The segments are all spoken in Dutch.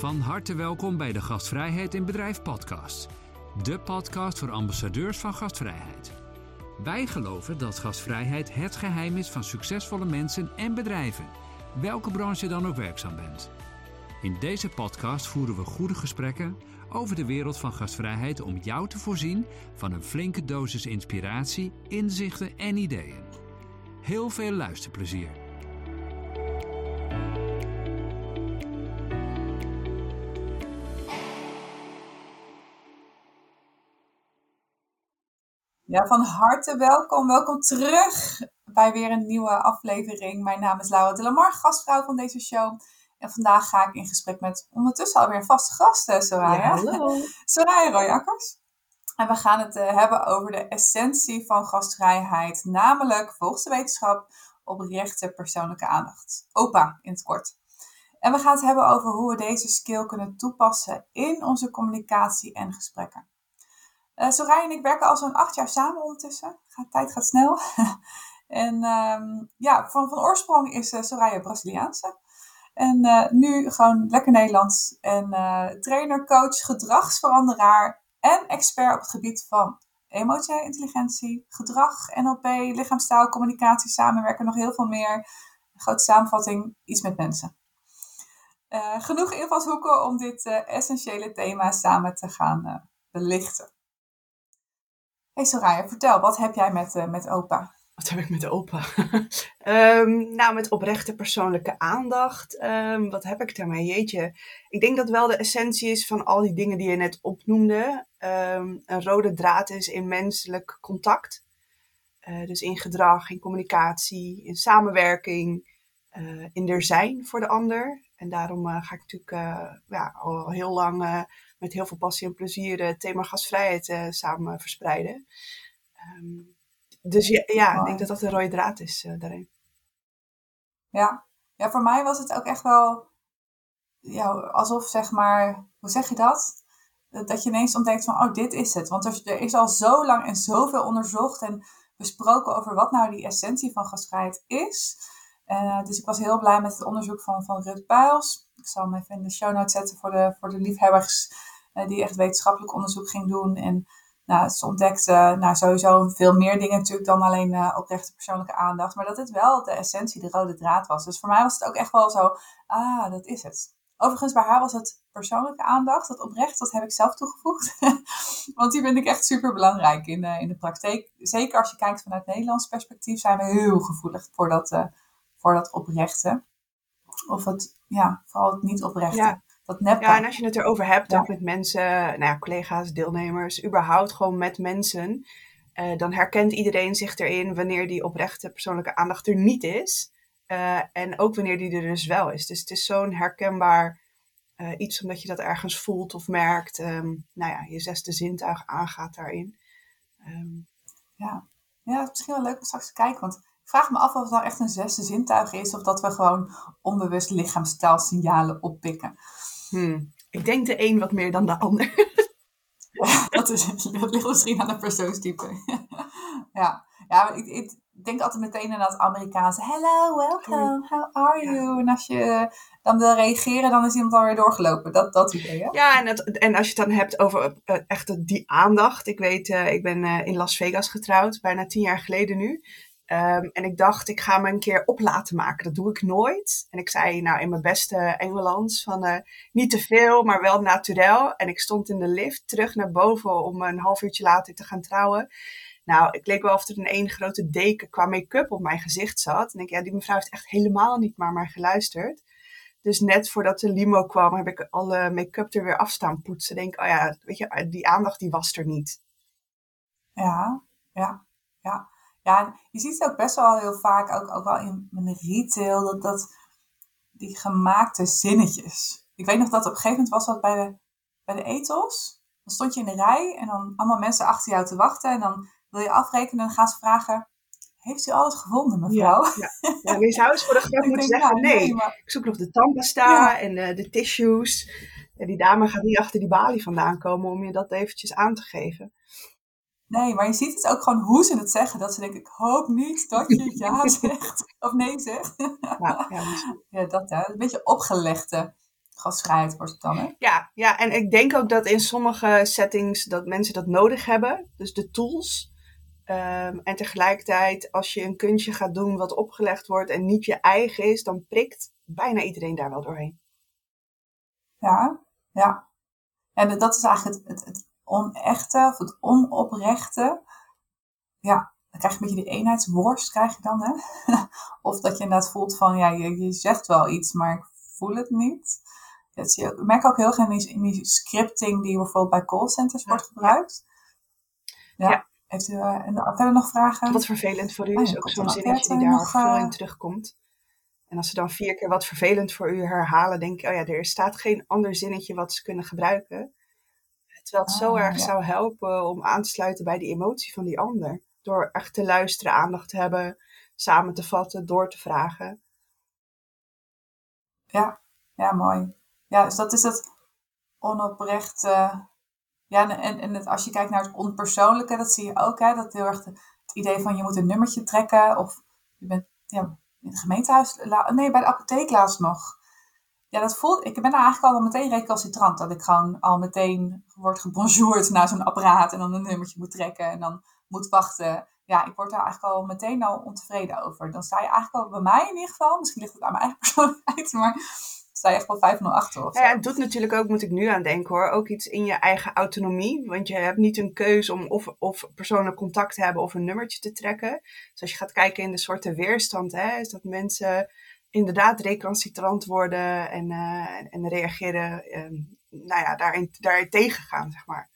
Van harte welkom bij de Gastvrijheid in Bedrijf podcast. De podcast voor ambassadeurs van gastvrijheid. Wij geloven dat gastvrijheid het geheim is van succesvolle mensen en bedrijven, welke branche je dan ook werkzaam bent. In deze podcast voeren we goede gesprekken over de wereld van gastvrijheid om jou te voorzien van een flinke dosis inspiratie, inzichten en ideeën. Heel veel luisterplezier. Ja, van harte welkom. Welkom terug bij weer een nieuwe aflevering. Mijn naam is Laura de Lamar, gastvrouw van deze show. En vandaag ga ik in gesprek met ondertussen alweer een vaste gast, Soraya. Ja, hallo. Soraya Royakkers. En we gaan het hebben over de essentie van gastvrijheid. Namelijk, volgens de wetenschap, oprechte persoonlijke aandacht. OPA in het kort. En we gaan het hebben over hoe we deze skill kunnen toepassen in onze communicatie en gesprekken. Soraya en ik werken al zo'n 8 jaar samen ondertussen. De tijd gaat snel. En van oorsprong is Soraya Braziliaanse. En nu gewoon lekker Nederlands. En trainer, coach, gedragsveranderaar en expert op het gebied van emotionele intelligentie, gedrag, NLP, lichaamstaal, communicatie, samenwerken, nog heel veel meer. Een grote samenvatting, iets met mensen. Genoeg invalshoeken om dit essentiële thema samen te gaan belichten. Hey Soraya, vertel, wat heb jij met OPA? Wat heb ik met OPA? Met oprechte persoonlijke aandacht. Wat heb ik daarmee? Jeetje. Ik denk dat wel de essentie is van al die dingen die je net opnoemde. Een rode draad is in menselijk contact. Dus in gedrag, in communicatie, in samenwerking, in er zijn voor de ander. En daarom ga ik natuurlijk al heel lang met heel veel passie en plezier het thema gastvrijheid samen verspreiden. Ik denk dat dat een rode draad is daarin. Ja, voor mij was het ook echt wel alsof, zeg maar, hoe zeg je dat? Dat je ineens ontdekt van, dit is het. Want er is al zo lang en zoveel onderzocht en besproken over wat nou die essentie van gastvrijheid is. Dus ik was heel blij met het onderzoek van Rut Bijls. Ik zal hem even in de show notes zetten voor de liefhebbers die echt wetenschappelijk onderzoek ging doen. En ze ontdekte sowieso veel meer dingen natuurlijk dan alleen oprechte persoonlijke aandacht. Maar dat het wel de essentie, de rode draad was. Dus voor mij was het ook echt wel zo, dat is het. Overigens, bij haar was het persoonlijke aandacht, dat oprecht, dat heb ik zelf toegevoegd. Want die vind ik echt super belangrijk in de praktijk. Zeker als je kijkt vanuit Nederlands perspectief, zijn we heel gevoelig voor dat oprechte. Of vooral het niet oprechte. Ja. Dat neppe. Ja, en als je het erover hebt, ook met mensen, collega's, deelnemers, überhaupt gewoon met mensen, dan herkent iedereen zich erin wanneer die oprechte persoonlijke aandacht er niet is. En ook wanneer die er dus wel is. Dus het is zo'n herkenbaar iets omdat je dat ergens voelt of merkt. Je zesde zintuig aangaat daarin. Het is misschien wel leuk om straks te kijken, want ik vraag me af of het nou echt een zesde zintuig is of dat we gewoon onbewust lichaamstaalsignalen oppikken. Ik denk de een wat meer dan de ander. Dat ligt misschien aan de persoonstype. Ik denk altijd meteen aan dat Amerikaanse hello, welcome, how are you? En als je dan wil reageren, dan is iemand alweer doorgelopen. Dat idee, hè? Ja, en als je het dan hebt over echt die aandacht. Ik weet, ik ben in Las Vegas getrouwd, bijna 10 jaar geleden nu. En ik dacht, ik ga me een keer op laten maken. Dat doe ik nooit. En ik zei in mijn beste Engelands van niet te veel, maar wel naturel. En ik stond in de lift terug naar boven om een half uurtje later te gaan trouwen. Ik leek wel of er een één grote deken qua make-up op mijn gezicht zat. En ik die mevrouw heeft echt helemaal niet naar mij geluisterd. Dus net voordat de limo kwam, heb ik alle make-up er weer af staan poetsen. Denk, weet je, die aandacht die was er niet. Ja. Ja, je ziet het ook best wel heel vaak, ook wel in retail, dat die gemaakte zinnetjes. Ik weet nog dat op een gegeven moment was dat bij de Ethos. Dan stond je in de rij en dan allemaal mensen achter jou te wachten. En dan wil je afrekenen en dan gaan ze vragen, heeft u alles gevonden, mevrouw? Ja, je zou eens voor de grap moeten zeggen, nee. Maar Ik zoek nog de tandpasta en de tissues. En die dame gaat niet achter die balie vandaan komen om je dat eventjes aan te geven. Nee, maar je ziet het ook gewoon hoe ze het zeggen. Dat ze denken, ik hoop niet dat je ja zegt of nee zegt. Ja, dat hè. Een beetje opgelegde. Gastvrijheid wordt het dan, hè? Ja, en ik denk ook dat in sommige settings dat mensen dat nodig hebben. Dus de tools. En tegelijkertijd, als je een kunstje gaat doen wat opgelegd wordt en niet je eigen is, dan prikt bijna iedereen daar wel doorheen. Ja. En dat is eigenlijk het onechte of het onoprechte. Ja, dan krijg je een beetje die eenheidsworst, krijg je dan, hè? Of dat je inderdaad voelt van, ja, je zegt wel iets, maar ik voel het niet. Ik merk ook heel erg in die scripting die bijvoorbeeld bij callcenters wordt gebruikt. Ja. Heeft u verder nog vragen? Wat vervelend voor u is ook zo'n zinnetje die daar veel in terugkomt. En als ze dan 4 keer wat vervelend voor u herhalen, denk ik, oh ja, er staat geen ander zinnetje wat ze kunnen gebruiken. Terwijl het zo erg zou helpen om aan te sluiten bij die emotie van die ander. Door echt te luisteren, aandacht te hebben, samen te vatten, door te vragen. Ja, mooi. Ja, dus dat is het onoprechte. Ja, en als je kijkt naar het onpersoonlijke, dat zie je ook, hè, dat heel erg het idee van je moet een nummertje trekken. Of je bent in het gemeentehuis, nee, bij de apotheek laatst nog. Ja, dat voelt, ik ben daar eigenlijk al meteen recalcitrant. Dat ik gewoon al meteen word gebonjourd naar zo'n apparaat en dan een nummertje moet trekken en dan moet wachten. Ja, ik word daar eigenlijk al meteen al ontevreden over. Dan sta je eigenlijk al bij mij in ieder geval, misschien ligt het aan mijn eigen persoonlijkheid, maar sta je echt wel 5-0 achter of zo. Ja, het doet natuurlijk ook, moet ik nu aan denken hoor, ook iets in je eigen autonomie. Want je hebt niet een keuze om of persoonlijk contact te hebben of een nummertje te trekken. Dus als je gaat kijken in de soorten weerstand, hè, is dat mensen inderdaad recalcitrant worden en reageren, daarin tegengaan, zeg maar.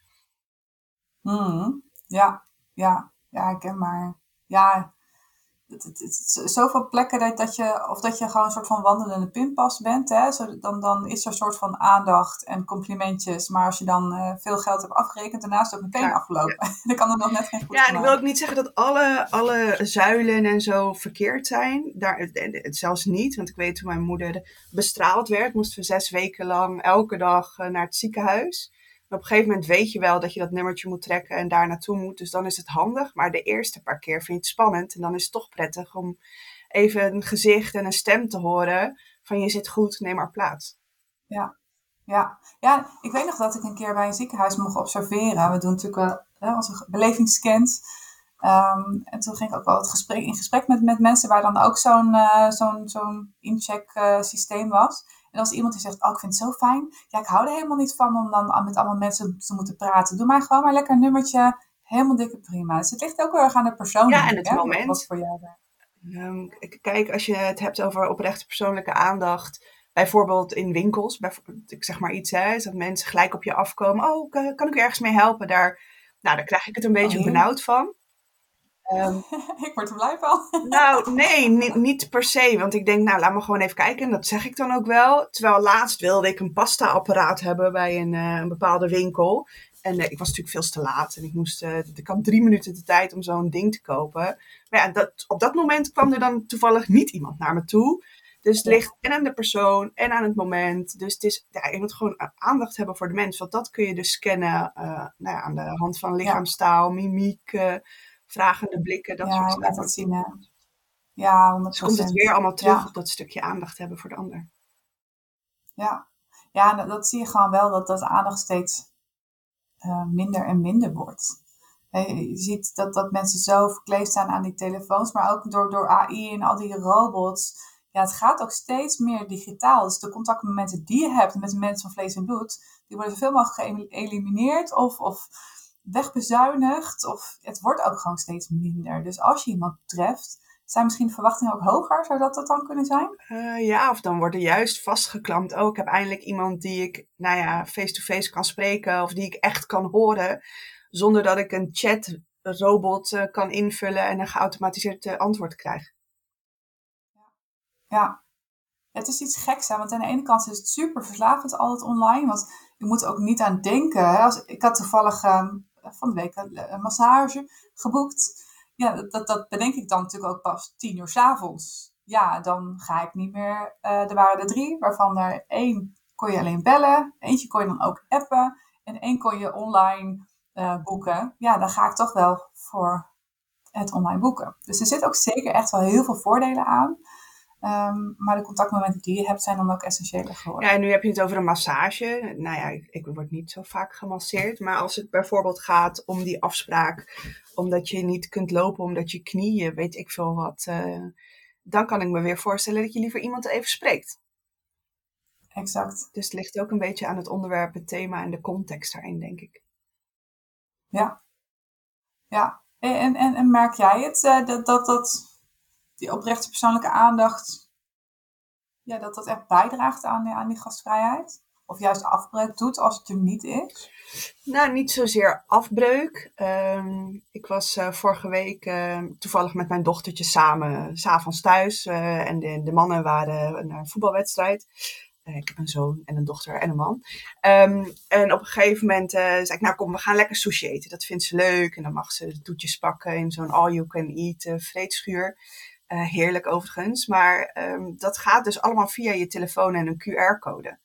Ja, herkenbaar. Ja, het is zoveel plekken dat je gewoon een soort van wandelende pinpas bent. Hè? Dan is er een soort van aandacht en complimentjes. Maar als je dan veel geld hebt afgerekend, daarna is het ook meteen afgelopen. Ja. Dan kan er nog net geen goed en ik wil ook niet zeggen dat alle zuilen en zo verkeerd zijn. Zelfs niet, want ik weet toen mijn moeder bestraald werd, moesten we 6 weken lang elke dag naar het ziekenhuis. En op een gegeven moment weet je wel dat je dat nummertje moet trekken en daar naartoe moet. Dus dan is het handig. Maar de eerste paar keer vind je het spannend. En dan is het toch prettig om even een gezicht en een stem te horen van je zit goed, neem maar plaats. Ja, ik weet nog dat ik een keer bij een ziekenhuis mocht observeren. We doen natuurlijk onze belevingsscans. En toen ging ik ook wel in gesprek met mensen waar dan ook zo'n incheck systeem was. En als iemand die zegt, oh, ik vind het zo fijn. Ja, ik hou er helemaal niet van om dan met allemaal mensen te moeten praten. Doe mij gewoon maar lekker een nummertje. Helemaal dikke prima. Dus het ligt ook heel erg aan de persoon. Ja, en het moment. Wat voor jou kijk, als je het hebt over oprechte persoonlijke aandacht, bijvoorbeeld in winkels, ik zeg maar iets, hè, is dat mensen gelijk op je afkomen. Oh, kan ik u ergens mee helpen? Daar krijg ik het een beetje benauwd van. Ik word er blij van. Nou, nee, niet per se. Want ik denk, laat me gewoon even kijken. En dat zeg ik dan ook wel. Terwijl laatst wilde ik een pasta-apparaat hebben bij een bepaalde winkel. En ik was natuurlijk veel te laat. En ik had 3 minuten de tijd om zo'n ding te kopen. Maar ja, op dat moment kwam er dan toevallig niet iemand naar me toe. Dus het ligt en aan de persoon en aan het moment. Dus het is, je moet gewoon aandacht hebben voor de mens. Want dat kun je dus scannen aan de hand van lichaamstaal, mimiek, vragende blikken, dat soort zaken. Ja, dat zien. Ja, 100%. Dus komt het weer allemaal terug op dat stukje aandacht hebben voor de ander. Ja, dat zie je gewoon wel, dat aandacht steeds minder en minder wordt. Je ziet dat mensen zo verkleefd zijn aan die telefoons, maar ook door AI en al die robots. Ja, het gaat ook steeds meer digitaal. Dus de contactmomenten die je hebt met de mensen van vlees en bloed, die worden zoveel mogelijk geëlimineerd of wegbezuinigd. Of het wordt ook gewoon steeds minder. Dus als je iemand treft, zijn misschien de verwachtingen ook hoger? Zou dat dan kunnen zijn? Of dan wordt er juist vastgeklampt. Oh, ik heb eindelijk iemand die ik face-to-face kan spreken of die ik echt kan horen. Zonder dat ik een chatrobot kan invullen en een geautomatiseerd antwoord krijg. Ja, het is iets geks, hè? Want aan de ene kant is het super verslavend altijd online. Want je moet er ook niet aan denken. Hè? Ik had toevallig van de week een massage geboekt. Ja, dat bedenk ik dan natuurlijk ook pas 10 uur 's avonds. Ja, dan ga ik niet meer. Er waren er 3, waarvan er 1 kon je alleen bellen. Eentje kon je dan ook appen. En 1 kon je online boeken. Ja, dan ga ik toch wel voor het online boeken. Dus er zit ook zeker echt wel heel veel voordelen aan. Maar de contactmomenten die je hebt zijn dan ook essentiëler geworden. Ja, en nu heb je het over een massage. Nou ja, ik word niet zo vaak gemasseerd. Maar als het bijvoorbeeld gaat om die afspraak, omdat je niet kunt lopen omdat je knieën, weet ik veel wat. Dan kan ik me weer voorstellen dat je liever iemand even spreekt. Exact. Dus het ligt ook een beetje aan het onderwerp, het thema en de context daarin, denk ik. Ja. En merk jij het, dat die oprechte persoonlijke aandacht, ja, dat echt bijdraagt aan die gastvrijheid? Of juist afbreuk doet als het er niet is? Nou, niet zozeer afbreuk. Ik was vorige week toevallig met mijn dochtertje samen, 's avonds thuis. En de mannen waren naar een voetbalwedstrijd. Ik heb een zoon en een dochter en een man. En op een gegeven moment zei ik, nou kom, we gaan lekker sushi eten. Dat vindt ze leuk. En dan mag ze de toetjes pakken in zo'n all-you-can-eat vreedschuur. Heerlijk overigens. Maar dat gaat dus allemaal via je telefoon en een QR-code.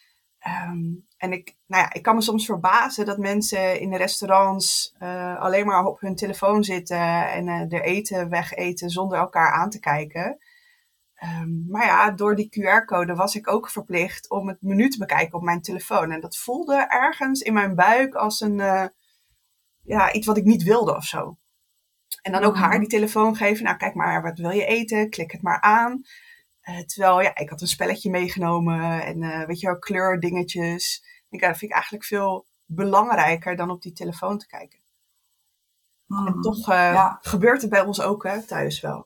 En ik kan me soms verbazen dat mensen in de restaurants alleen maar op hun telefoon zitten en er eten wegeten zonder elkaar aan te kijken. Maar ja, door die QR-code was ik ook verplicht om het menu te bekijken op mijn telefoon. En dat voelde ergens in mijn buik als iets wat ik niet wilde of zo. En dan ook haar die telefoon geven. Nou, kijk maar, wat wil je eten? Klik het maar aan. Terwijl, ja, ik had een spelletje meegenomen en weet je wel, kleurdingetjes. Dat vind ik eigenlijk veel belangrijker dan op die telefoon te kijken. En toch gebeurt het bij ons ook thuis wel.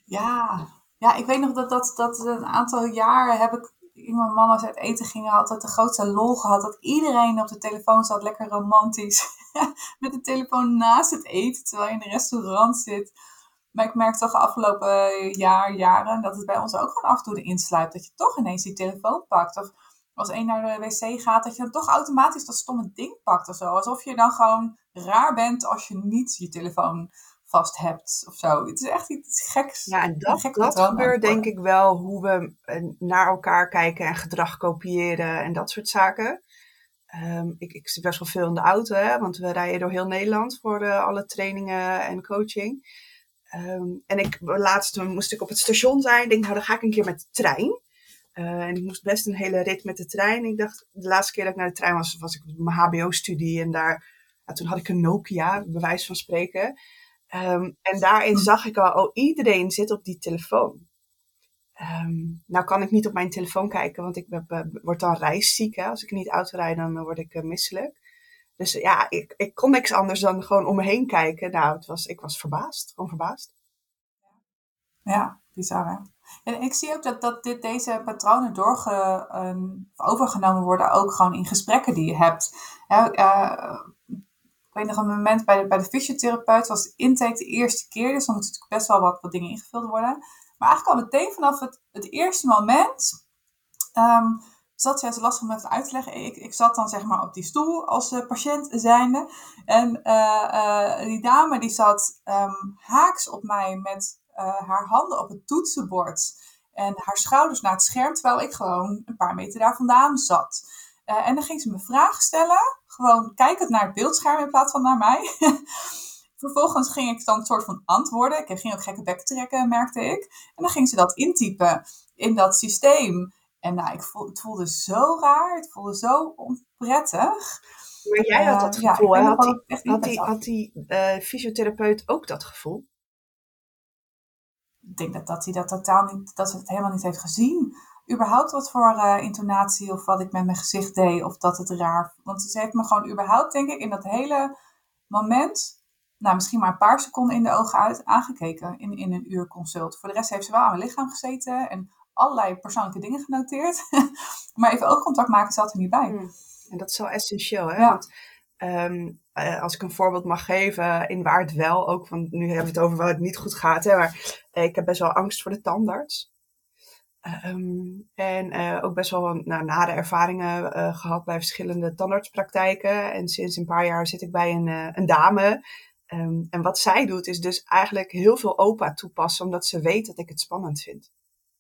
Ja, ik weet nog dat een aantal jaar heb ik in mijn man als uit eten gingen altijd de grootste lol gehad. Dat iedereen op de telefoon zat, lekker romantisch. Met de telefoon naast het eten, terwijl je in een restaurant zit. Maar ik merk toch de afgelopen jaren dat het bij ons ook gewoon af en toe erin sluipt. Dat je toch ineens die telefoon pakt. Of als één naar de wc gaat, dat je dan toch automatisch dat stomme ding pakt of zo. Alsof je dan gewoon raar bent als je niet je telefoon vast hebt of zo. Het is echt iets geks. Ja, en dat gebeurt denk ik wel, hoe we naar elkaar kijken en gedrag kopiëren en dat soort zaken. Ik zit best wel veel in de auto, want we rijden door heel Nederland voor alle trainingen en coaching. En laatst moest ik op het station zijn. Ik denk, nou dan ga ik een keer met de trein. En ik moest best een hele rit met de trein. Ik dacht, de laatste keer dat ik naar de trein was ik op mijn HBO-studie. En toen had ik een Nokia, bij wijze van spreken. En daarin zag ik al, iedereen zit op die telefoon. Nou kan ik niet op mijn telefoon kijken, want ik word dan reisziek. Hè? Als ik niet auto rijd, dan word ik misselijk. Dus ja, ik kon niks anders dan gewoon om me heen kijken. Nou, ik was verbaasd, gewoon verbaasd. Ja, bizar hè. En ik zie ook dat deze patronen overgenomen worden ook gewoon in gesprekken die je hebt. Ik weet nog een moment bij de fysiotherapeut was de intake de eerste keer. Dus dan moeten natuurlijk best wel wat dingen ingevuld worden. Maar eigenlijk al meteen vanaf het eerste moment zat zij zo lastig om even uit te leggen. Ik zat dan zeg maar op die stoel als patiënt zijnde. En die dame die zat haaks op mij met haar handen op het toetsenbord. En haar schouders naar het scherm, terwijl ik gewoon een paar meter daar vandaan zat. En dan ging ze me vragen stellen. Gewoon kijkend naar het beeldscherm in plaats van naar mij. Vervolgens ging ik dan een soort van antwoorden. Ik ging ook gekke bek trekken, merkte ik. En dan ging ze dat intypen in dat systeem. En nou, het voelde zo raar. Het voelde zo onprettig. Maar jij had dat gevoel. Had die fysiotherapeut ook dat gevoel? Ik denk dat hij dat totaal niet, dat ze het helemaal niet heeft gezien. Überhaupt wat voor intonatie of wat ik met mijn gezicht deed. Of dat het raar. Want ze heeft me gewoon überhaupt, denk ik, in dat hele moment, nou misschien maar een paar seconden in de ogen uit, aangekeken in een uur consult. Voor de rest heeft ze wel aan mijn lichaam gezeten en allerlei persoonlijke dingen genoteerd. Maar even oogcontact maken zat er niet bij. En dat is zo essentieel, hè? Ja. Want als ik een voorbeeld mag geven, in waar het wel ook, want nu hebben we het over waar het niet goed gaat, hè, maar ik heb best wel angst voor de tandarts. En ook best wel nare ervaringen gehad bij verschillende tandartspraktijken. En sinds een paar jaar zit ik bij een dame. En wat zij doet is dus eigenlijk heel veel OPA toepassen, omdat ze weet dat ik het spannend vind.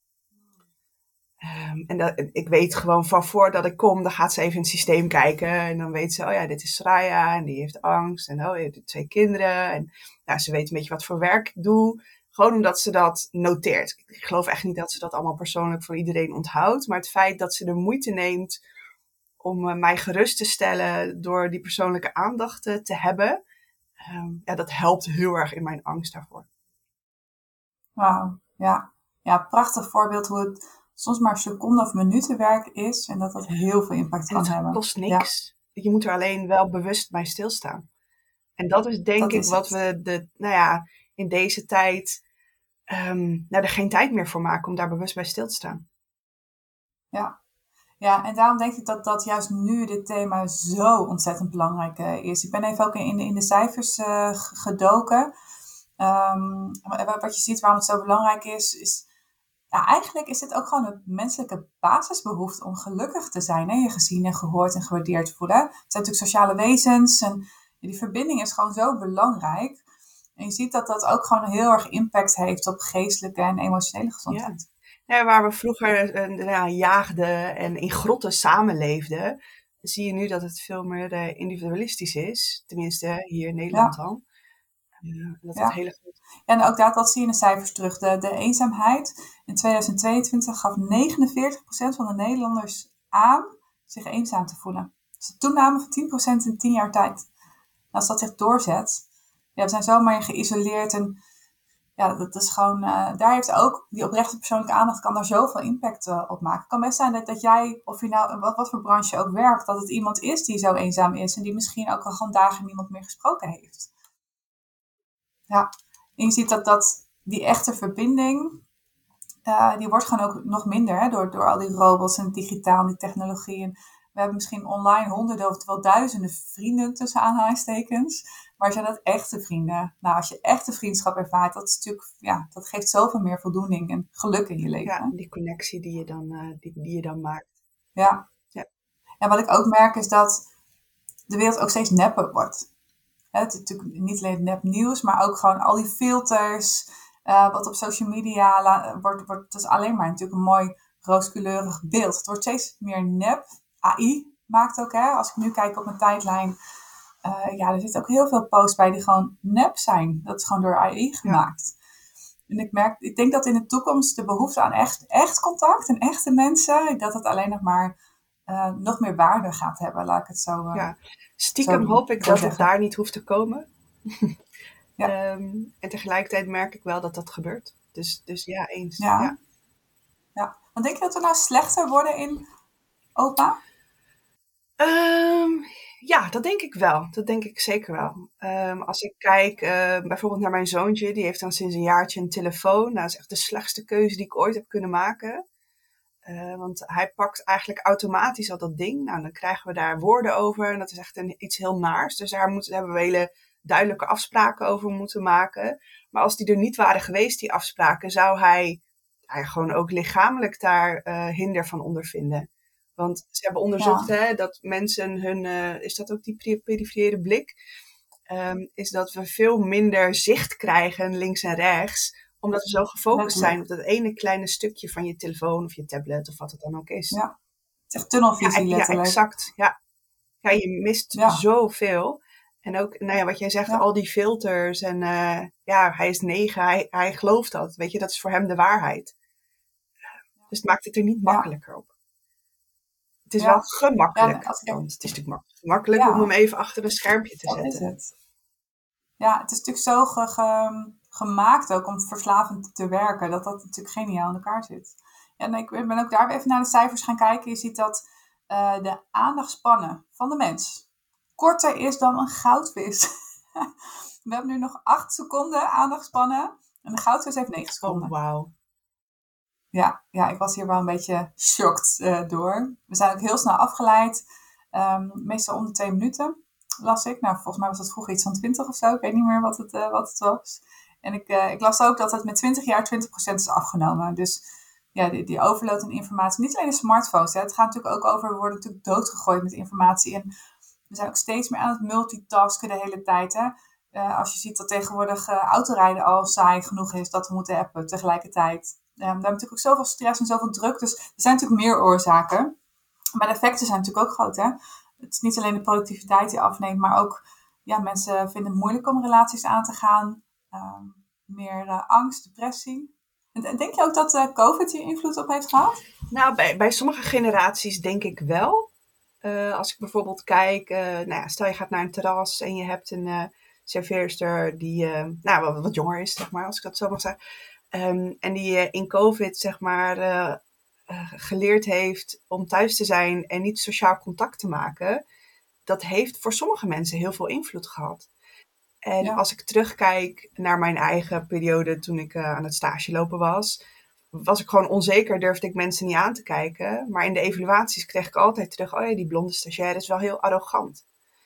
Ik weet gewoon van voordat ik kom, dan gaat ze even in het systeem kijken. En dan weet ze, oh ja, dit is Soraya en die heeft angst. En oh, je hebt 2 kinderen. En nou, ze weet een beetje wat voor werk ik doe. Gewoon omdat ze dat noteert. Ik geloof echt niet dat ze dat allemaal persoonlijk voor iedereen onthoudt. Maar het feit dat ze de moeite neemt om mij gerust te stellen door die persoonlijke aandacht te hebben. Dat helpt heel erg in mijn angst daarvoor. Wauw, ja. Ja, prachtig voorbeeld hoe het soms maar seconden of minuten werk is. En dat heel veel impact En kan het hebben. kost niks. Ja. Je moet er alleen wel bewust bij stilstaan. En dat is denk ik wat we in deze tijd er geen tijd meer voor maken om daar bewust bij stil te staan. Ja, en daarom denk ik dat juist nu dit thema zo ontzettend belangrijk is. Ik ben even ook in de cijfers gedoken. Wat je ziet waarom het zo belangrijk is eigenlijk is het ook gewoon een menselijke basisbehoefte om gelukkig te zijn. Hè? Je gezien en gehoord en gewaardeerd voelen. Het zijn natuurlijk sociale wezens en die verbinding is gewoon zo belangrijk. En je ziet dat ook gewoon heel erg impact heeft op geestelijke en emotionele gezondheid. Ja, waar we vroeger jaagden en in grotten samenleefden, zie je nu dat het veel meer individualistisch is. Tenminste, hier in Nederland dan. Het hele goed. En ook dat zie je in de cijfers terug. De eenzaamheid in 2022 gaf 49% van de Nederlanders aan zich eenzaam te voelen. Dat is een toename van 10% in 10 jaar tijd. En als dat zich doorzet, we zijn zomaar geïsoleerd en dat is gewoon, daar heeft ook die oprechte persoonlijke aandacht kan daar zoveel impact op maken. Het kan best zijn dat jij, of je nou wat voor branche ook werkt, dat het iemand is die zo eenzaam is en die misschien ook al gewoon dagen niemand meer gesproken heeft. Ja, en je ziet dat die echte verbinding, die wordt gewoon ook nog minder hè, door al die robots en digitaal en die technologie. En we hebben misschien online honderden of wel duizenden vrienden tussen aanhalingstekens. Maar zijn dat echte vrienden? Nou, als je echte vriendschap ervaart, dat is natuurlijk, dat geeft zoveel meer voldoening en geluk in je leven. Ja, die connectie die je dan maakt. Ja. En wat ik ook merk is dat de wereld ook steeds nepper wordt. Het is natuurlijk niet alleen nepnieuws, maar ook gewoon al die filters. Wat op social media wordt, het is alleen maar natuurlijk een mooi rooskleurig beeld. Het wordt steeds meer nep. AI maakt ook, hè, als ik nu kijk op mijn tijdlijn, er zitten ook heel veel posts bij die gewoon nep zijn. Dat is gewoon door AI gemaakt. Ja. En ik denk dat in de toekomst de behoefte aan echt contact en echte mensen, dat het alleen nog maar nog meer waarde gaat hebben, laat ik het zo stiekem hoop ik dat het daar niet hoeft te komen. Ja. En tegelijkertijd merk ik wel dat dat gebeurt. Dus ja, eens. Ja. Want denk je dat we nou slechter worden in OPA? Ja, dat denk ik wel. Dat denk ik zeker wel. Als ik kijk bijvoorbeeld naar mijn zoontje, die heeft dan sinds een jaartje een telefoon. Nou, dat is echt de slechtste keuze die ik ooit heb kunnen maken. Want hij pakt eigenlijk automatisch al dat ding. Nou, dan krijgen we daar woorden over en dat is echt iets heel naars. Dus daar hebben we hele duidelijke afspraken over moeten maken. Maar als die er niet waren geweest, die afspraken, zou hij gewoon ook lichamelijk daar hinder van ondervinden. Want ze hebben onderzocht dat mensen is dat ook die perifere blik? Is dat we veel minder zicht krijgen links en rechts, omdat we zo gefocust zijn op dat ene kleine stukje van je telefoon of je tablet of wat het dan ook is. Ja, het is echt tunnelvisie letterlijk. Ja, exact. Ja, je mist zoveel. En ook, wat jij zegt, al die filters en hij is 9, hij gelooft dat. Weet je, dat is voor hem de waarheid. Dus het maakt het er niet makkelijker op. Het is wel gemakkelijk, want het is natuurlijk makkelijk om hem even achter een schermpje te zetten. Dat is het. Ja, het is natuurlijk zo gemaakt ook om verslavend te werken, dat natuurlijk geniaal in elkaar zit. En ik ben ook daar even naar de cijfers gaan kijken. Je ziet dat de aandachtspannen van de mens korter is dan een goudvis. We hebben nu nog 8 seconden aandachtspannen en de goudvis heeft 9 seconden. Oh, wauw. Ja, ik was hier wel een beetje shocked door. We zijn ook heel snel afgeleid. Meestal om de 2 minuten, las ik. Nou, volgens mij was het vroeger iets van 20 of zo. Ik weet niet meer wat het was. En ik las ook dat het met 20 jaar 20% is afgenomen. Dus ja, die overload aan informatie. Niet alleen de smartphones. Hè. Het gaat natuurlijk ook over, we worden natuurlijk doodgegooid met informatie. En we zijn ook steeds meer aan het multitasken de hele tijd. Hè. Als je ziet dat tegenwoordig autorijden al saai genoeg is, dat we moeten appen tegelijkertijd. We hebben natuurlijk ook zoveel stress en zoveel druk. Dus er zijn natuurlijk meer oorzaken. Maar de effecten zijn natuurlijk ook groot. Hè? Het is niet alleen de productiviteit die afneemt, maar ook mensen vinden het moeilijk om relaties aan te gaan. meer angst, depressie. En denk je ook dat COVID hier invloed op heeft gehad? Nou, bij sommige generaties denk ik wel. Als ik bijvoorbeeld kijk, stel je gaat naar een terras en je hebt een serveerster die wat jonger is, zeg maar, als ik dat zo mag zeggen. En die in COVID, zeg maar, geleerd heeft om thuis te zijn en niet sociaal contact te maken. Dat heeft voor sommige mensen heel veel invloed gehad. En als ik terugkijk naar mijn eigen periode toen ik aan het stage lopen was ik gewoon onzeker, durfde ik mensen niet aan te kijken. Maar in de evaluaties kreeg ik altijd terug, oh ja, die blonde stagiaire is wel heel arrogant.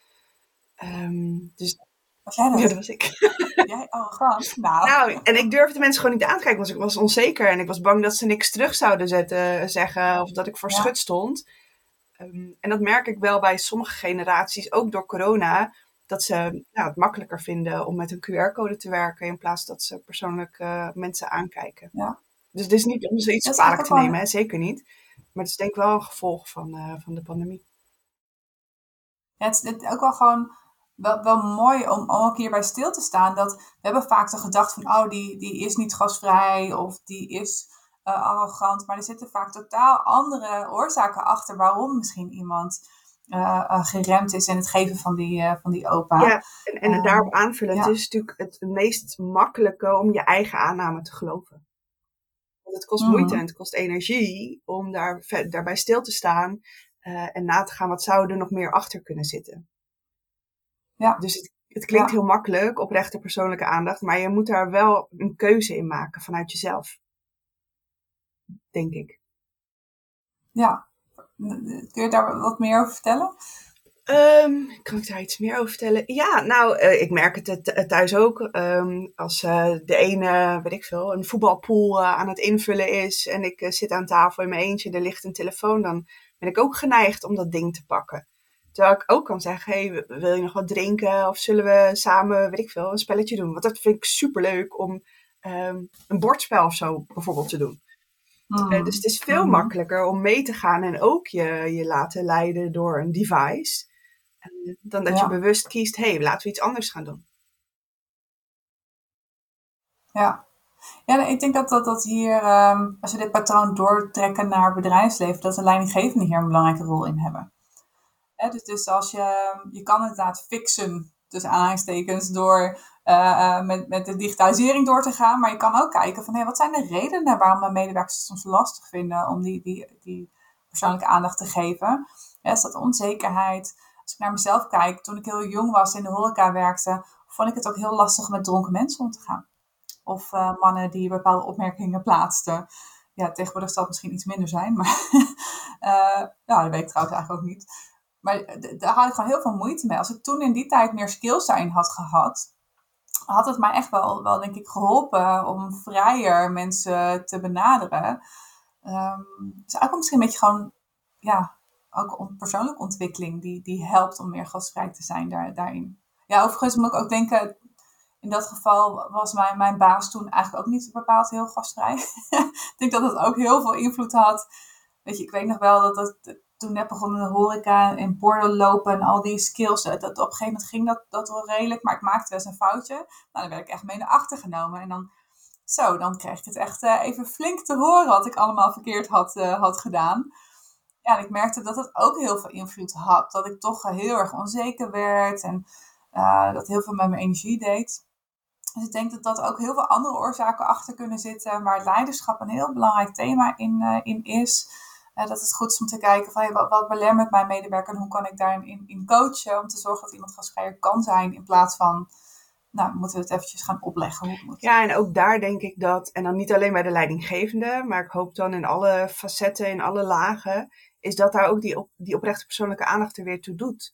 Was jij dat? Ja, dat was ik. Jij arrogant? Nou, en ik durfde mensen gewoon niet aan te kijken, want ik was onzeker. En ik was bang dat ze niks terug zouden zeggen, of dat ik voor schut stond. En dat merk ik wel bij sommige generaties, ook door corona, dat ze het makkelijker vinden om met een QR-code te werken in plaats dat ze persoonlijk mensen aankijken. Ja. Dus het is niet om ze iets kwalijk te nemen, hè? Zeker niet. Maar het is denk ik wel een gevolg van de pandemie. Ja, het is ook wel gewoon wel mooi om ook hierbij stil te staan. Dat we hebben vaak de gedachte van, die is niet gastvrij of die is arrogant. Maar er zitten vaak totaal andere oorzaken achter waarom misschien iemand geremd is in het geven van die opa. Ja, en daarop aanvullend is natuurlijk het meest makkelijke om je eigen aanname te geloven. Want het kost moeite en het kost energie om daarbij stil te staan en na te gaan wat zou er nog meer achter kunnen zitten. Ja. Dus het klinkt heel makkelijk, oprechte persoonlijke aandacht, maar je moet daar wel een keuze in maken vanuit jezelf. Denk ik. Ja. Kun je daar wat meer over vertellen? Kan ik daar iets meer over vertellen? Ja, nou, ik merk het thuis ook. Als de ene, weet ik veel, een voetbalpool aan het invullen is en ik zit aan tafel in mijn eentje, er ligt een telefoon, dan ben ik ook geneigd om dat ding te pakken. Terwijl ik ook kan zeggen, hey, wil je nog wat drinken? Of zullen we samen, weet ik veel, een spelletje doen? Want dat vind ik superleuk om een bordspel of zo bijvoorbeeld te doen. Dus het is veel makkelijker om mee te gaan en ook je laten leiden door een device. Dan dat je bewust kiest, laten we iets anders gaan doen. Ja, ik denk dat hier, als we dit patroon doortrekken naar bedrijfsleven, dat de leidinggevenden hier een belangrijke rol in hebben. Dus als je kan inderdaad fixen, tussen aanhalingstekens, door met de digitalisering door te gaan. Maar je kan ook kijken van, wat zijn de redenen waarom mijn medewerkers het soms lastig vinden om die persoonlijke aandacht te geven. Is dat onzekerheid? Als ik naar mezelf kijk, toen ik heel jong was en in de horeca werkte, vond ik het ook heel lastig om met dronken mensen om te gaan. Of mannen die bepaalde opmerkingen plaatsten. Ja, tegenwoordig zal het misschien iets minder zijn, maar dat weet ik trouwens eigenlijk ook niet. Maar daar had ik gewoon heel veel moeite mee. Als ik toen in die tijd meer skills daarin had gehad, had het mij echt wel denk ik geholpen om vrijer mensen te benaderen. Dus ook misschien een beetje gewoon, ook persoonlijke ontwikkeling die helpt om meer gastvrij te zijn daarin. Ja, overigens moet ik ook denken, in dat geval was mijn baas toen eigenlijk ook niet bepaald heel gastvrij. Ik denk dat het ook heel veel invloed had. Weet je, ik weet nog wel dat toen net begon de horeca en borden lopen en al die skills. Dat op een gegeven moment ging dat wel redelijk, maar ik maakte wel eens een foutje. Nou, dan werd ik echt mee naar achter genomen. En dan kreeg ik het echt even flink te horen wat ik allemaal verkeerd had gedaan. Ja, en ik merkte dat het ook heel veel invloed had. Dat ik toch heel erg onzeker werd en dat heel veel met mijn energie deed. Dus ik denk dat ook heel veel andere oorzaken achter kunnen zitten, waar leiderschap een heel belangrijk thema in is. Dat het goed is om te kijken van wat belemmert mijn medewerker en hoe kan ik daarin in coachen om te zorgen dat iemand gastvrijer kan zijn in plaats van, moeten we het eventjes gaan opleggen hoe het moet. Ja, en ook daar denk ik dat, en dan niet alleen bij de leidinggevende, maar ik hoop dan in alle facetten, in alle lagen, is dat daar ook die oprechte persoonlijke aandacht er weer toe doet.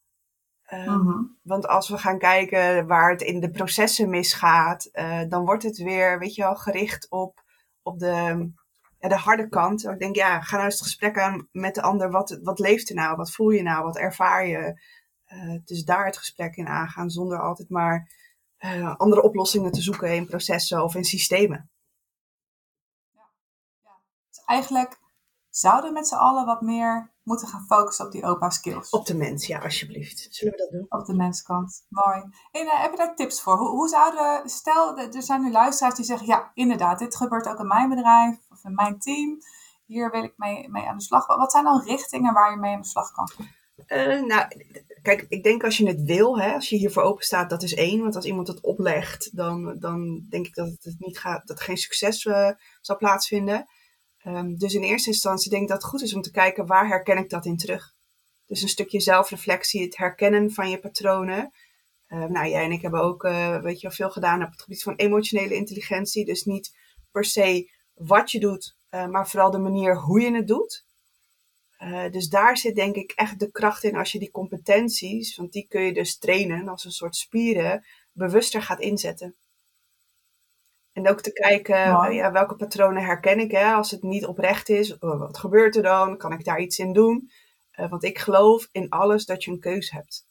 Want als we gaan kijken waar het in de processen misgaat, dan wordt het weer, weet je wel, gericht op de harde kant. Ik denk, ga nou eens het gesprek aan met de ander. Wat leeft er nou? Wat voel je nou? Wat ervaar je? Dus daar het gesprek in aangaan zonder altijd maar andere oplossingen te zoeken in processen of in systemen. Ja. Dus eigenlijk zouden we met z'n allen wat meer moeten gaan focussen op die OPA-skills. Op de mens, ja, alsjeblieft. Zullen we dat doen? Op de menskant. Mooi. En heb je daar tips voor? Hoe zouden we, stel, er zijn nu luisteraars die zeggen, ja, inderdaad, dit gebeurt ook in mijn bedrijf of in mijn team. Hier wil ik mee aan de slag. Wat zijn dan richtingen waar je mee aan de slag kan? Kijk, ik denk als je het wil, hè, als je hiervoor open staat, dat is één. Want als iemand het oplegt, dan denk ik dat het niet gaat, dat er geen succes zal plaatsvinden. Dus in eerste instantie denk ik dat het goed is om te kijken, waar herken ik dat in terug? Dus een stukje zelfreflectie, het herkennen van je patronen. Jij en ik hebben ook veel gedaan op het gebied van emotionele intelligentie. Dus niet per se wat je doet, maar vooral de manier hoe je het doet. Dus daar zit denk ik echt de kracht in als je die competenties, want die kun je dus trainen als een soort spieren, bewuster gaat inzetten. En ook te kijken, welke patronen herken ik, hè? Als het niet oprecht is, wat gebeurt er dan? Kan ik daar iets in doen? Want ik geloof in alles dat je een keus hebt.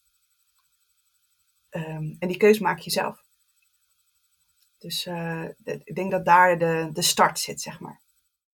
En die keus maak je zelf. Dus ik denk dat daar de start zit, zeg maar.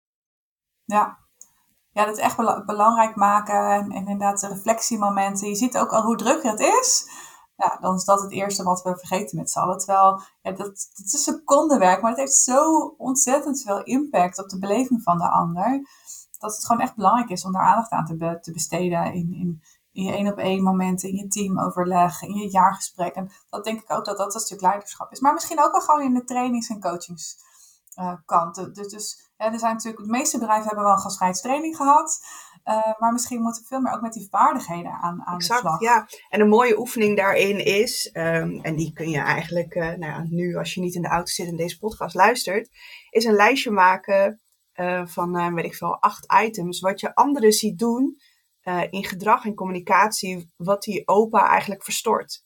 Ja, dat is echt belangrijk maken en inderdaad de reflectiemomenten. Je ziet ook al hoe druk het is. Ja, dan is dat het eerste wat we vergeten met z'n allen. Terwijl, dat is secondenwerk, maar het heeft zo ontzettend veel impact op de beleving van de ander. Dat het gewoon echt belangrijk is om daar aandacht aan te besteden in je 1-op-1 momenten, in je teamoverleg, in je jaargesprek. En dat denk ik ook dat een stuk leiderschap is. Maar misschien ook wel gewoon in de trainings- en coachingskant. Dus er zijn natuurlijk, de meeste bedrijven hebben wel een gastvrijheidstraining gehad. Maar misschien moeten we veel meer ook met die vaardigheden aan de slag. Ja. En een mooie oefening daarin is, en die kun je eigenlijk, nu als je niet in de auto zit en deze podcast luistert, is een lijstje maken van, 8 items, wat je anderen ziet doen in gedrag en communicatie, wat die OPA eigenlijk verstoort.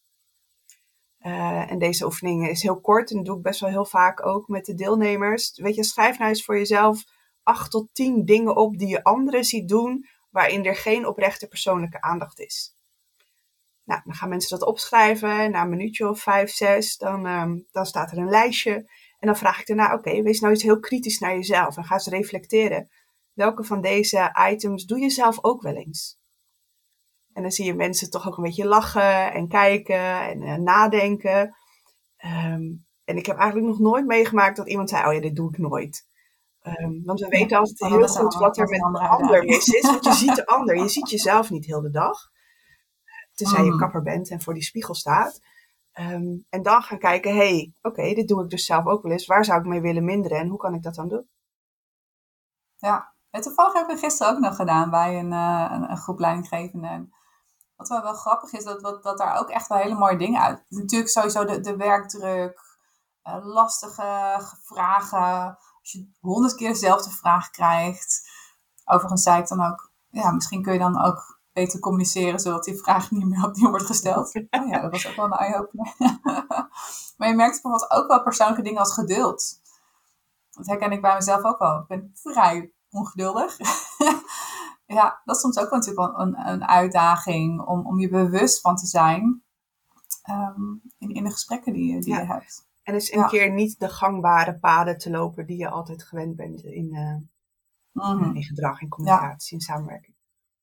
En deze oefening is heel kort en dat doe ik best wel heel vaak ook met de deelnemers. Weet je, schrijf nou eens voor jezelf 8 tot 10 dingen op die je anderen ziet doen, waarin er geen oprechte persoonlijke aandacht is. Nou, dan gaan mensen dat opschrijven. Na een minuutje of 5, 6, dan staat er een lijstje. En dan vraag ik daarna, oké, wees nou eens heel kritisch naar jezelf en ga eens reflecteren. Welke van deze items doe je zelf ook wel eens? En dan zie je mensen toch ook een beetje lachen en kijken en nadenken. En ik heb eigenlijk nog nooit meegemaakt dat iemand zei, dit doe ik nooit. Want we weten altijd heel goed wat er met de ander mis is. Want je ziet de ander, je ziet jezelf niet heel de dag. Tenzij je kapper bent en voor die spiegel staat. En dan gaan kijken, dit doe ik dus zelf ook wel eens. Waar zou ik mee willen minderen en hoe kan ik dat dan doen? Ja, toevallig heb ik gisteren ook nog gedaan bij een groep leidinggevenden. En wat wel grappig is, dat daar ook echt wel hele mooie dingen uit. Natuurlijk sowieso de werkdruk, lastige vragen. Als je 100 keer dezelfde vraag krijgt. Overigens zei ik dan ook, misschien kun je dan ook beter communiceren, zodat die vraag niet meer opnieuw wordt gesteld. Dat was ook wel een eye-opener. Maar je merkt bijvoorbeeld ook wel persoonlijke dingen als geduld. Dat herken ik bij mezelf ook wel. Ik ben vrij ongeduldig. Ja, dat is soms ook natuurlijk wel een uitdaging om je bewust van te zijn in de gesprekken die je hebt. En dus een keer niet de gangbare paden te lopen die je altijd gewend bent in gedrag, in communicatie, in samenwerking.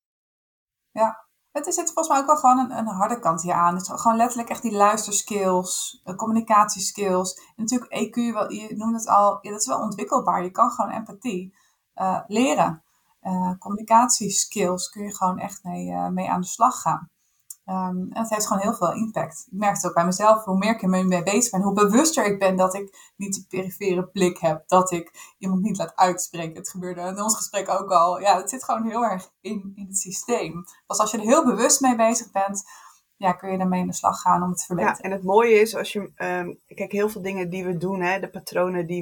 Ja, het zit volgens mij ook wel gewoon een harde kant hier aan. Het is gewoon letterlijk echt die luisterskills, communicatieskills. En natuurlijk EQ, je noemt het al, dat is wel ontwikkelbaar. Je kan gewoon empathie leren. Communicatieskills kun je gewoon echt mee aan de slag gaan. En het heeft gewoon heel veel impact. Ik merk het ook bij mezelf. Hoe meer ik er mee bezig ben, hoe bewuster ik ben dat ik niet de perifere blik heb. Dat ik iemand niet laat uitspreken. Het gebeurde in ons gesprek ook al. Ja, het zit gewoon heel erg in het systeem. Pas als je er heel bewust mee bezig bent, kun je daarmee aan de slag gaan om het te verbeteren. Ja, en het mooie is, als je kijk, heel veel dingen die we doen, hè, de patronen die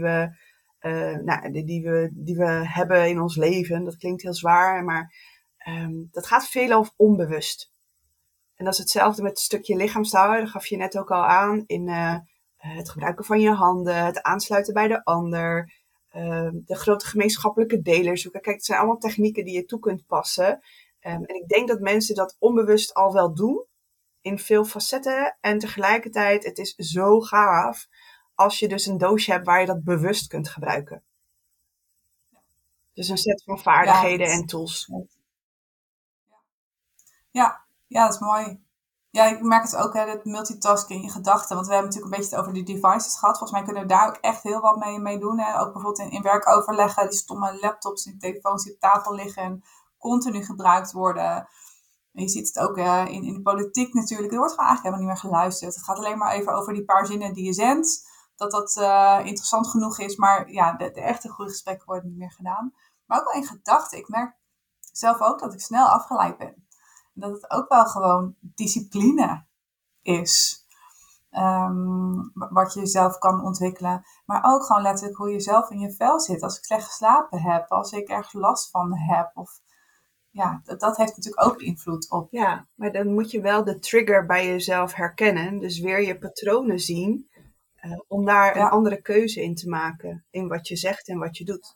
we hebben in ons leven, dat klinkt heel zwaar, maar dat gaat veel over onbewust. En dat is hetzelfde met het stukje lichaamstaal. Dat gaf je net ook al aan in het gebruiken van je handen, het aansluiten bij de ander, de grote gemeenschappelijke deler zoeken. Kijk, het zijn allemaal technieken die je toe kunt passen. En ik denk dat mensen dat onbewust al wel doen, in veel facetten. En tegelijkertijd, het is zo gaaf als je dus een doosje hebt waar je dat bewust kunt gebruiken. Dus een set van vaardigheden en tools. Ja, dat is mooi. Ja, ik merk het ook, het multitasken in je gedachten. Want we hebben natuurlijk een beetje het over die devices gehad. Volgens mij kunnen we daar ook echt heel wat mee doen. Hè. Ook bijvoorbeeld in werkoverleggen, die stomme laptops en telefoons die op tafel liggen en continu gebruikt worden. En je ziet het ook in de politiek natuurlijk. Er wordt gewoon eigenlijk helemaal niet meer geluisterd. Het gaat alleen maar even over die paar zinnen die je zendt. Dat interessant genoeg is. Maar ja, de echte goede gesprekken worden niet meer gedaan. Maar ook wel in gedachten. Ik merk zelf ook dat ik snel afgeleid ben. Dat het ook wel gewoon discipline is. Wat je jezelf kan ontwikkelen. Maar ook gewoon letterlijk hoe je zelf in je vel zit. Als ik slecht geslapen heb. Als ik ergens last van heb. Of, ja, dat heeft natuurlijk ook invloed op. Ja, maar dan moet je wel de trigger bij jezelf herkennen. Dus weer je patronen zien. Om daar een andere keuze in te maken. In wat je zegt en wat je doet.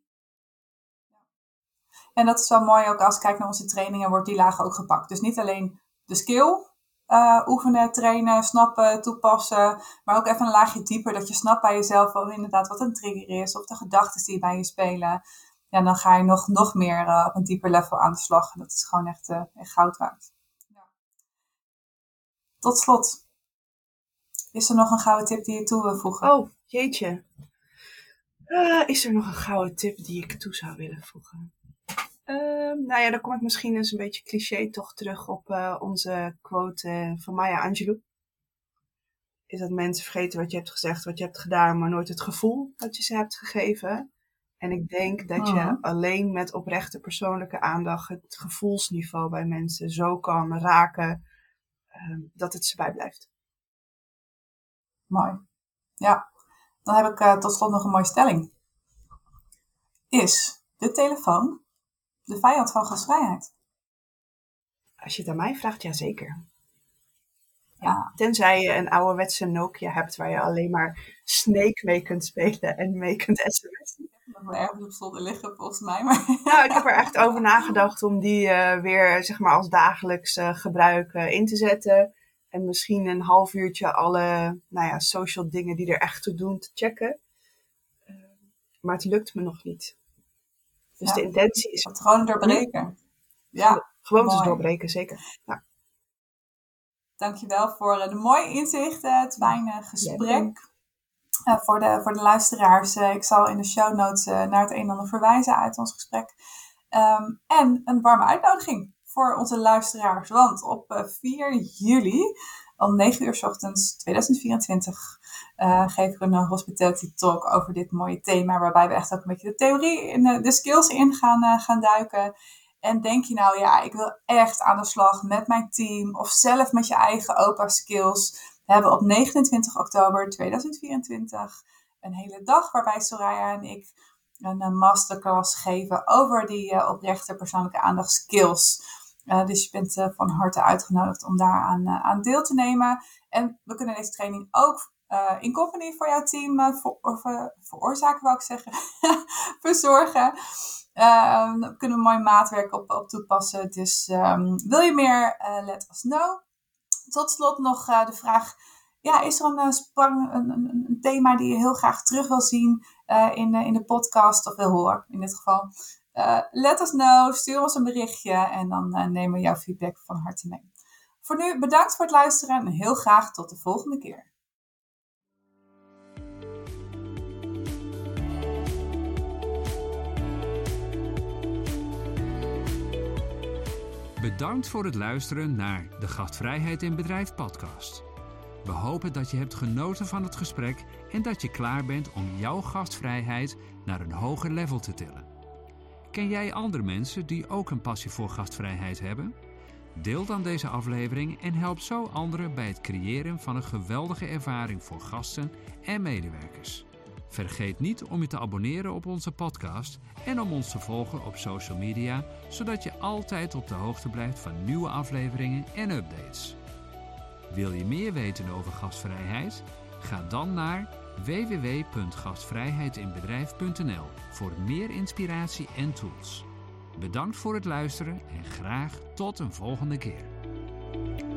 En dat is wel mooi, ook als ik kijk naar onze trainingen, wordt die laag ook gepakt. Dus niet alleen de skill oefenen, trainen, snappen, toepassen. Maar ook even een laagje dieper, dat je snapt bij jezelf wel inderdaad wat een trigger is. Of de gedachten die bij je spelen. Ja, dan ga je nog meer op een dieper level aan de slag. En dat is gewoon echt goud waard. Ja. Tot slot. Is er nog een gouden tip die je toe wil voegen? Oh, jeetje. Is er nog een gouden tip die ik toe zou willen voegen? Nou ja, dan kom ik misschien eens een beetje cliché toch terug op onze quote van Maya Angelou. Is dat mensen vergeten wat je hebt gezegd, wat je hebt gedaan, maar nooit het gevoel dat je ze hebt gegeven. En ik denk dat je alleen met oprechte persoonlijke aandacht het gevoelsniveau bij mensen zo kan raken dat het ze bijblijft. Mooi. Ja, dan heb ik tot slot nog een mooie stelling. Is de telefoon de vijand van gastvrijheid? Als je het aan mij vraagt, ja zeker. Ja. Tenzij je een ouderwetse Nokia hebt waar je alleen maar Snake mee kunt spelen en mee kunt sms'en. Nog wel ergens op zolder liggen volgens mij. Maar... Nou, ik heb er echt over nagedacht om die weer zeg maar als dagelijks gebruik in te zetten. En misschien een half uurtje alle social dingen die er echt toe doen te checken. Maar het lukt me nog niet. Dus de intentie is... Patronen doorbreken. Ja, gewoontes doorbreken, zeker. Ja. Dankjewel voor de mooie inzichten, het fijne gesprek. Voor de luisteraars, ik zal in de show notes naar het een en ander verwijzen uit ons gesprek. En een warme uitnodiging voor onze luisteraars. Want op 4 juli, om 9 uur 's ochtends 2024, geef ik een hospitality talk over dit mooie thema. Waarbij we echt ook een beetje de theorie en de skills in gaan duiken. En denk je nou, ja, ik wil echt aan de slag met mijn team of zelf met je eigen OPA skills. We hebben op 29 oktober 2024 een hele dag waarbij Soraya en ik een masterclass geven over die oprechte persoonlijke aandacht skills. Dus je bent van harte uitgenodigd om daar aan deel te nemen. En we kunnen deze training ook in company voor jouw team veroorzaken, wou ik zeggen. Verzorgen. Daar kunnen we mooi maatwerk op toepassen. Dus wil je meer? Let us know. Tot slot nog de vraag. Ja, is er een thema die je heel graag terug wil zien in de podcast of wil horen in dit geval? Let us know. Stuur ons een berichtje en dan nemen we jouw feedback van harte mee. Voor nu bedankt voor het luisteren en heel graag tot de volgende keer. Bedankt voor het luisteren naar de Gastvrijheid in Bedrijf podcast. We hopen dat je hebt genoten van het gesprek en dat je klaar bent om jouw gastvrijheid naar een hoger level te tillen. Ken jij andere mensen die ook een passie voor gastvrijheid hebben? Deel dan deze aflevering en help zo anderen bij het creëren van een geweldige ervaring voor gasten en medewerkers. Vergeet niet om je te abonneren op onze podcast en om ons te volgen op social media, zodat je altijd op de hoogte blijft van nieuwe afleveringen en updates. Wil je meer weten over gastvrijheid? Ga dan naar www.gastvrijheidinbedrijf.nl voor meer inspiratie en tools. Bedankt voor het luisteren en graag tot een volgende keer.